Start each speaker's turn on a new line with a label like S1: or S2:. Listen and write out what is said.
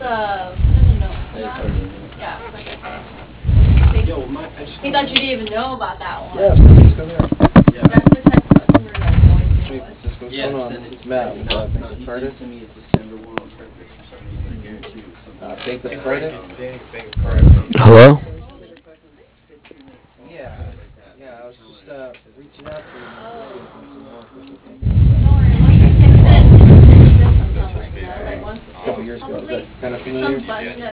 S1: Yeah. He thought you didn't even know about that one.
S2: Yeah, somebody's coming here.
S1: That's the type of customer that's going to
S2: Hey,
S1: us.
S2: Francisco, what's going on? It's Matt with Bank of Friday. Bank of Friday?
S3: Hello?
S2: Yeah, yeah, I was just reaching out to you. Some more with the Bank of
S1: Don't
S2: Friday.
S1: worry, once you fix it, you can fix it sometime like that. Like once
S2: A couple years ago, is that kind of familiar?
S1: some button